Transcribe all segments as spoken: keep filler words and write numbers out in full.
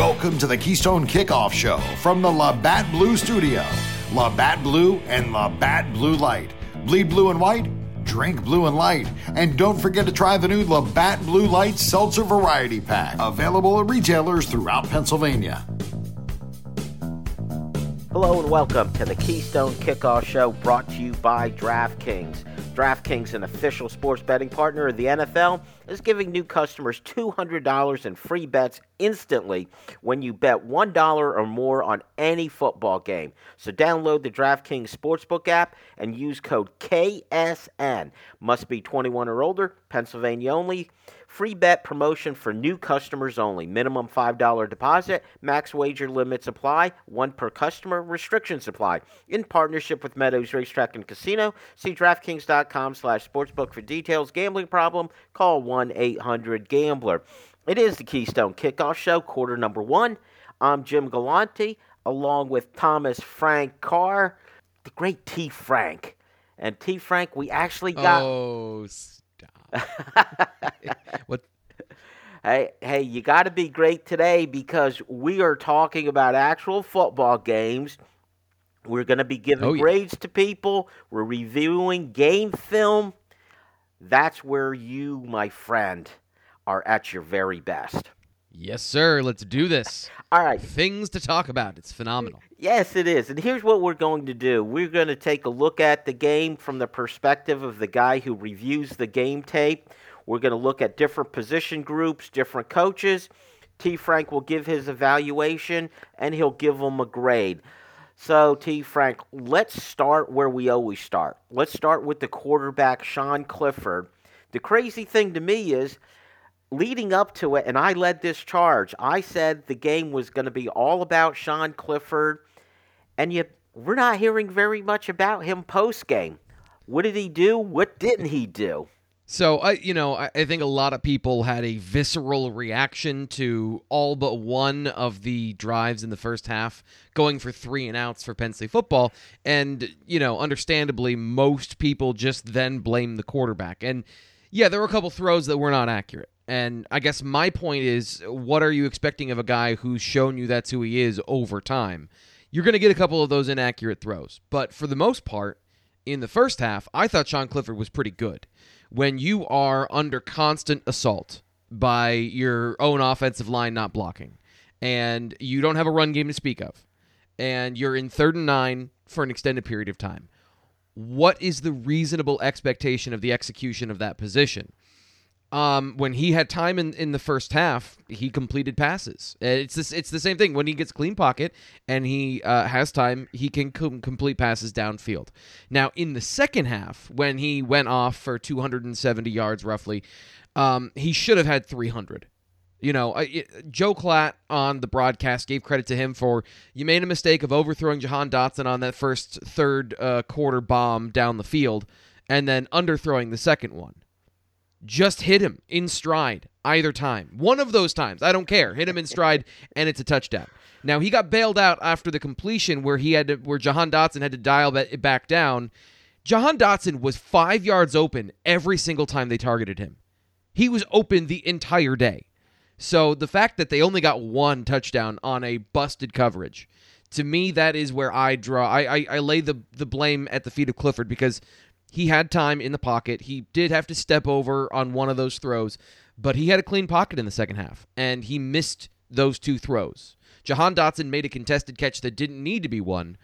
Welcome to the Keystone Kickoff Show from the Labatt Blue Studio. Labatt Blue and Labatt Blue Light. Bleed blue and white, drink blue and light. And don't forget to try the new Labatt Blue Light Seltzer Variety Pack. Available at retailers throughout Pennsylvania. Hello and welcome to the Keystone Kickoff Show, brought to you by DraftKings. DraftKings, an official sports betting partner of the N F L, is giving new customers two hundred dollars in free bets instantly when you bet one dollar or more on any football game. So download the DraftKings Sportsbook app and use code K S N. Must be twenty-one or older, Pennsylvania only. Free bet promotion for new customers only. Minimum five dollars deposit. Max wager limits apply. One per customer. Restrictions apply. In partnership with Meadows Racetrack and Casino. See DraftKings.com slash sportsbook for details. Gambling problem? Call one eight hundred gambler. It is the Keystone Kickoff Show, quarter number one. I'm Jim Galante, along with Thomas Frank Carr, the great T. Frank. And T. Frank, we actually got... Oh, stop. What? Hey, hey, you got to be great today because we are talking about actual football games. We're going to be giving Oh, yeah. grades to people. We're reviewing game film. That's where you, my friend, are at your very best. Yes, sir. Let's do this. All right. Things to talk about. It's phenomenal. Yes, it is. And here's what we're going to do. We're going to take a look at the game from the perspective of the guy who reviews the game tape. We're going to look at different position groups, different coaches. T. Frank will give his evaluation, and he'll give them a grade. So, T. Frank, let's start where we always start. Let's start with the quarterback, Sean Clifford. The crazy thing to me is, leading up to it, and I led this charge, I said the game was going to be all about Sean Clifford, and yet we're not hearing very much about him post-game. What did he do? What didn't he do? So, I, you know, I, I think a lot of people had a visceral reaction to all but one of the drives in the first half going for three and outs for Penn State football. And, you know, understandably, most people just then blame the quarterback. And, yeah, there were a couple throws that were not accurate. And I guess my point is, what are you expecting of a guy who's shown you that's who he is over time? You're going to get a couple of those inaccurate throws. But for the most part, in the first half, I thought Sean Clifford was pretty good. When you are under constant assault by your own offensive line not blocking, and you don't have a run game to speak of, and you're in third and nine for an extended period of time, what is the reasonable expectation of the execution of that position? Um, when he had time in, in the first half, he completed passes. It's this, it's the same thing. When he gets a clean pocket and he uh, has time, he can com- complete passes downfield. Now, in the second half, when he went off for two hundred seventy yards roughly, um, he should have had three hundred. You know, it, Joe Klatt on the broadcast gave credit to him for, you made a mistake of overthrowing Jahan Dotson on that first third uh, quarter bomb down the field and then underthrowing the second one. Just hit him in stride either time. One of those times, I don't care. Hit him in stride, and it's a touchdown. Now, he got bailed out after the completion where he had to, where Jahan Dotson had to dial it back down. Jahan Dotson was five yards open every single time they targeted him. He was open the entire day. So the fact that they only got one touchdown on a busted coverage, to me, that is where I draw. I I, I lay the, the blame at the feet of Clifford because he had time in the pocket. He did have to step over on one of those throws, but he had a clean pocket in the second half, and he missed those two throws. Jahan Dotson made a contested catch that didn't need to be one.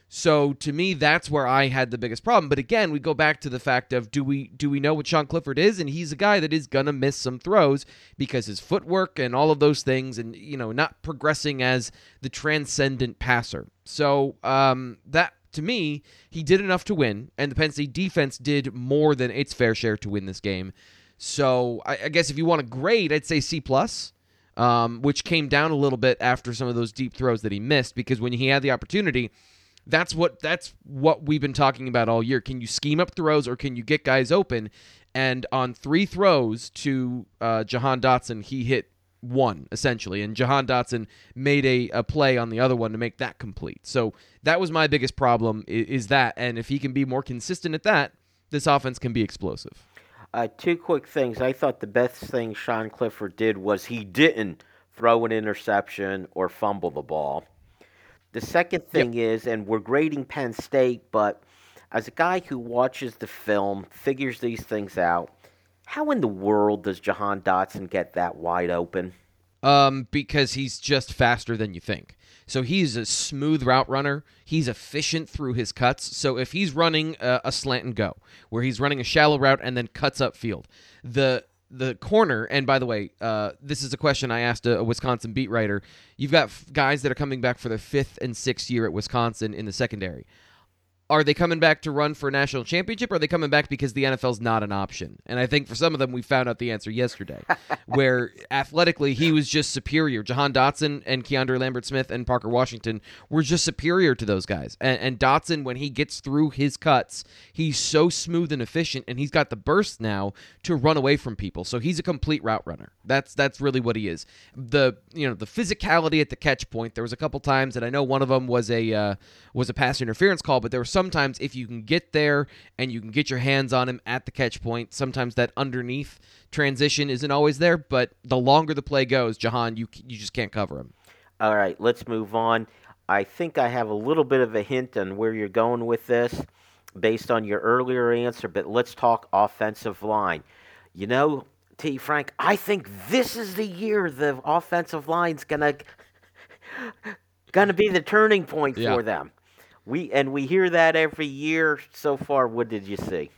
So to me, that's where I had the biggest problem. But again, we go back to the fact of do we do we know what Sean Clifford is? And he's a guy that is going to miss some throws because his footwork and all of those things and, you know, not progressing as the transcendent passer. So um, that, to me, he did enough to win, and the Penn State defense did more than its fair share to win this game. So I, I guess if you want a grade, I'd say C plus, um, which came down a little bit after some of those deep throws that he missed, because when he had the opportunity, that's what that's what we've been talking about all year. Can you scheme up throws or can you get guys open? And on three throws to uh, Jahan Dotson, he hit one, essentially, and Jahan Dotson made a, a play on the other one to make that complete. So that was my biggest problem, is, is that, and if he can be more consistent at that, this offense can be explosive. Uh, two quick things. I thought the best thing Sean Clifford did was he didn't throw an interception, or fumble the ball. The second thing yep. is, and we're grading Penn State, but as a guy who watches the film, figures these things out, how in the world does Jahan Dotson get that wide open? Um, because he's just faster than you think. So he's a smooth route runner. He's efficient through his cuts. So if he's running a, a slant and go, where he's running a shallow route and then cuts upfield, the the corner, and by the way, uh, this is a question I asked a, a Wisconsin beat writer. You've got f- guys that are coming back for their fifth and sixth year at Wisconsin in the secondary. Are they coming back to run for a national championship, or are they coming back because the N F L's not an option? And I think for some of them, we found out the answer yesterday, where athletically he was just superior. Jahan Dotson and Keandre Lambert-Smith and Parker Washington were just superior to those guys. And, and Dotson, when he gets through his cuts, he's so smooth and efficient, and he's got the burst now to run away from people. So he's a complete route runner. That's that's really what he is. The you know the physicality at the catch point. There was a couple times, and I know one of them was a uh, was a pass interference call, but there was sometimes if you can get there and you can get your hands on him at the catch point, sometimes that underneath transition isn't always there, but the longer the play goes, Jahan, you you just can't cover him. All right, let's move on. I think I have a little bit of a hint on where you're going with this based on your earlier answer, but let's talk offensive line. You know, T. Frank, I think this is the year the offensive line's gonna gonna be the turning point yeah. for them. We and we hear that every year. So far, what did you see?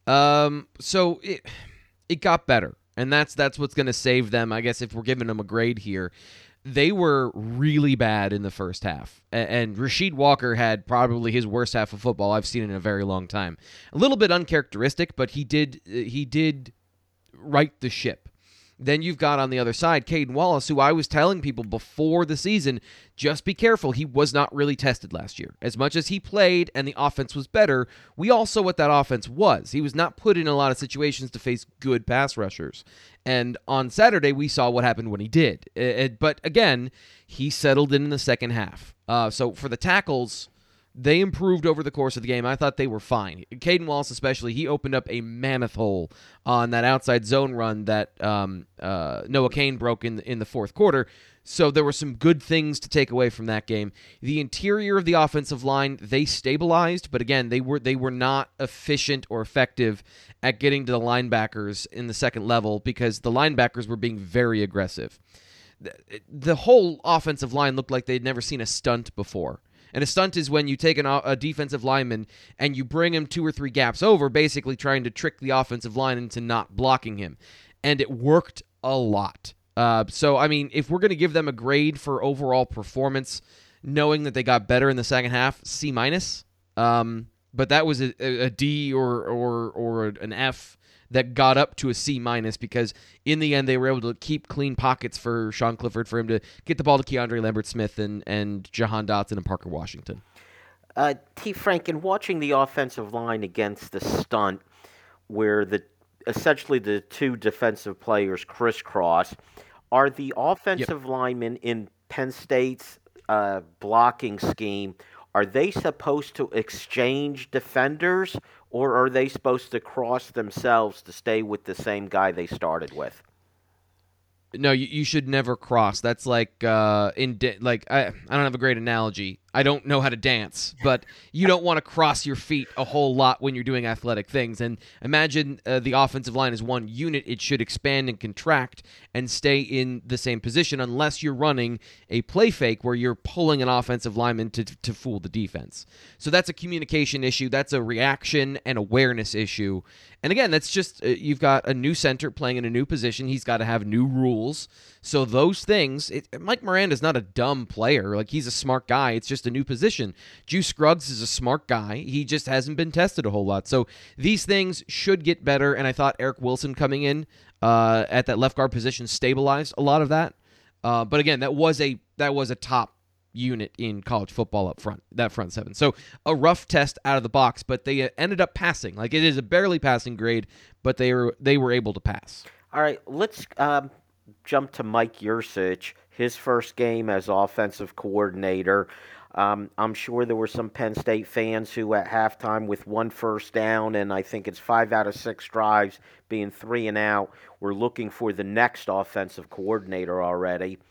Um, so it it got better, and that's that's what's going to save them, I guess. If we're giving them a grade here, they were really bad in the first half, and, and Rasheed Walker had probably his worst half of football I've seen in a very long time. A little bit uncharacteristic, but he did he did right the ship. Then you've got on the other side Caden Wallace, who I was telling people before the season, just be careful. He was not really tested last year. As much as he played and the offense was better, we all saw what that offense was. He was not put in a lot of situations to face good pass rushers. And on Saturday, we saw what happened when he did. It, it, but again, he settled in in the second half. Uh, so for the tackles, they improved over the course of the game. I thought they were fine. Caden Wallace especially, he opened up a mammoth hole on that outside zone run that um, uh, Noah Cain broke in, in the fourth quarter. So there were some good things to take away from that game. The interior of the offensive line, they stabilized, but again, they were they were not efficient or effective at getting to the linebackers in the second level because the linebackers were being very aggressive. The, the whole offensive line looked like they'd never seen a stunt before. And a stunt is when you take an, a defensive lineman and you bring him two or three gaps over, basically trying to trick the offensive line into not blocking him. And it worked a lot. Uh, so, I mean, if we're going to give them a grade for overall performance, knowing that they got better in the second half, C minus. Um, but that was a, a D or or or an F that got up to a C minus because in the end they were able to keep clean pockets for Sean Clifford for him to get the ball to Keandre Lambert-Smith and, and Jahan Dotson and Parker Washington. Uh, T. Frank, in watching the offensive line against the stunt where the essentially the two defensive players crisscross, are the offensive yep. linemen in Penn State's uh, blocking scheme, are they supposed to exchange defenders, or are they supposed to cross themselves to stay with the same guy they started with? No, you, you should never cross. That's like uh, in da- like I I don't have a great analogy. I don't know how to dance, but you don't want to cross your feet a whole lot when you're doing athletic things. And imagine uh, the offensive line is one unit. It should expand and contract and stay in the same position unless you're running a play fake where you're pulling an offensive lineman to, to fool the defense. So that's a communication issue. That's a reaction and awareness issue. And again, that's just, uh, you've got a new center playing in a new position. He's got to have new rules. So those things, it, Mike Miranda's not a dumb player. Like, he's a smart guy. It's just a new position. Juice Scruggs is a smart guy. He just hasn't been tested a whole lot. So these things should get better, and I thought Eric Wilson coming in uh, at that left guard position stabilized a lot of that. Uh, but again, that was a that was a top unit in college football up front, that front seven. So a rough test out of the box, but they ended up passing. Like, it is a barely passing grade, but they were they were able to pass. All right, let's um, jump to Mike Yurcich, his first game as offensive coordinator. Um, I'm sure there were some Penn State fans who at halftime with one first down, and I think it's five out of six drives being three and out, were looking for the next offensive coordinator already.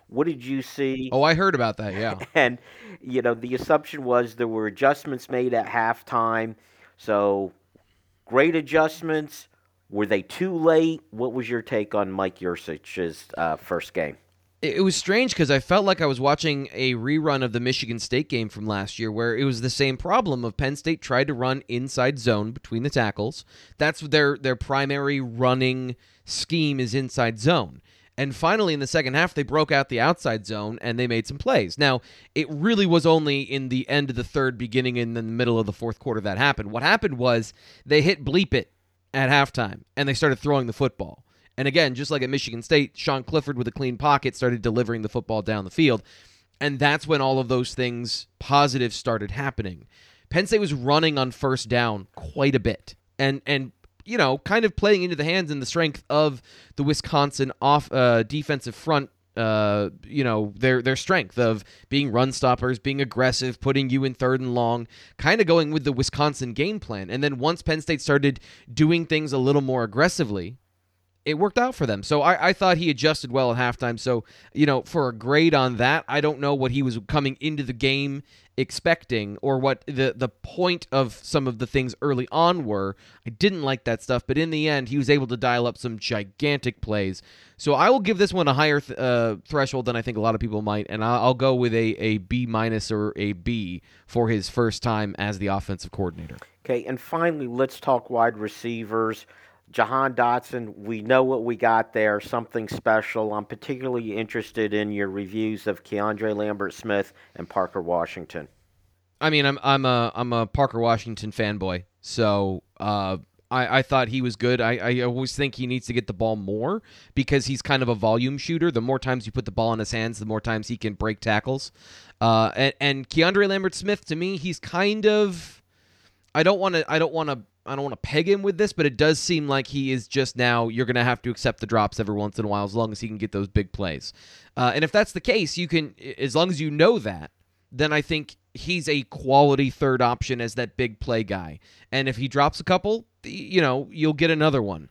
What did you see? Oh, I heard about that, yeah. And, you know, the assumption was there were adjustments made at halftime. So, great adjustments. Were they too late? What was your take on Mike Yurcich's uh, first game? It was strange because I felt like I was watching a rerun of the Michigan State game from last year where it was the same problem of Penn State tried to run inside zone between the tackles. That's their their primary running scheme is inside zone. And finally, in the second half, they broke out the outside zone and they made some plays. Now, it really was only in the end of the third, beginning in the middle of the fourth quarter that happened. What happened was they hit bleep it at halftime and they started throwing the football. And again, just like at Michigan State, Sean Clifford with a clean pocket started delivering the football down the field. And that's when all of those things positive started happening. Penn State was running on first down quite a bit. And, and you know, kind of playing into the hands and the strength of the Wisconsin off uh, defensive front, uh, you know, their their strength of being run stoppers, being aggressive, putting you in third and long, kind of going with the Wisconsin game plan. And then once Penn State started doing things a little more aggressively, it worked out for them. So I, I thought he adjusted well at halftime. So, you know, for a grade on that, I don't know what he was coming into the game expecting or what the, the point of some of the things early on were. I didn't like that stuff, but in the end, he was able to dial up some gigantic plays. So I will give this one a higher th- uh, threshold than I think a lot of people might, and I'll, I'll go with a, a B minus or a B for his first time as the offensive coordinator. Okay, and finally, let's talk wide receivers. Jahan Dotson, we know what we got there, something special. I'm particularly interested in your reviews of Keandre Lambert-Smith and Parker Washington. I mean, I'm I'm a I'm a Parker Washington fanboy, so uh, I I thought he was good. I, I always think he needs to get the ball more because he's kind of a volume shooter. The more times you put the ball in his hands, the more times he can break tackles. Uh, and, and Keandre Lambert-Smith, to me, he's kind of I don't want to I don't want to. I don't want to peg him with this, but it does seem like he is just now, you're going to have to accept the drops every once in a while as long as he can get those big plays. Uh, and if that's the case, you can, as long as you know that, then I think he's a quality third option as that big play guy. And if he drops a couple, you know, you'll get another one.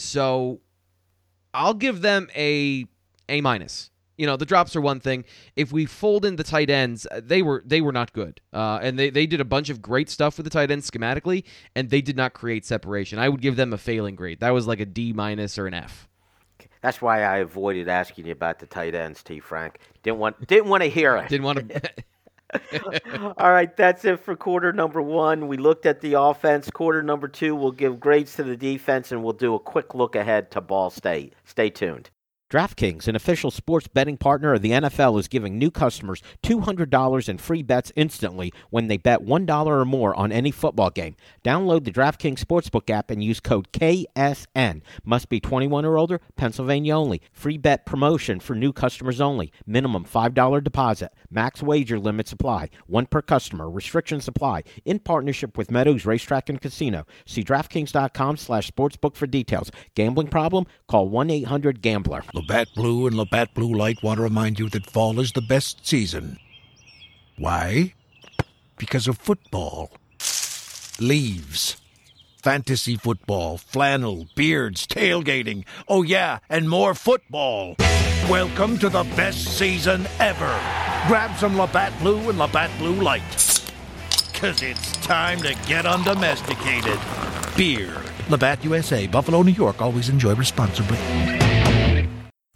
So I'll give them a A minus. You know, the drops are one thing. If we fold in the tight ends, they were they were not good. Uh, and they, they did a bunch of great stuff with the tight ends schematically, and they did not create separation. I would give them a failing grade. That was like a D minus or an F. That's why I avoided asking you about the tight ends, T. Frank. Didn't want didn't want to hear it. Didn't want to. All right, that's it for quarter number one. We looked at the offense. Quarter number two, we'll give grades to the defense, and we'll do a quick look ahead to Ball State. Stay tuned. DraftKings, an official sports betting partner of the N F L, is giving new customers two hundred dollars in free bets instantly when they bet one dollar or more on any football game. Download the DraftKings Sportsbook app and use code K S N. Must be twenty-one or older, Pennsylvania only. Free bet promotion for new customers only. Minimum five dollars deposit. Max wager limits apply. One per customer. Restrictions apply. In partnership with Meadows Racetrack and Casino. See DraftKings.com slash sportsbook for details. Gambling problem? Call one eight hundred gambler. Labatt Blue and Labatt Blue Light want to remind you that fall is the best season. Why? Because of football. Leaves. Fantasy football, flannel, beards, tailgating. Oh yeah, and more football. Welcome to the best season ever. Grab some Labatt Blue and Labatt Blue Light. Cause it's time to get undomesticated. Beer. Labatt U S A, Buffalo, New York. Always enjoy responsibly.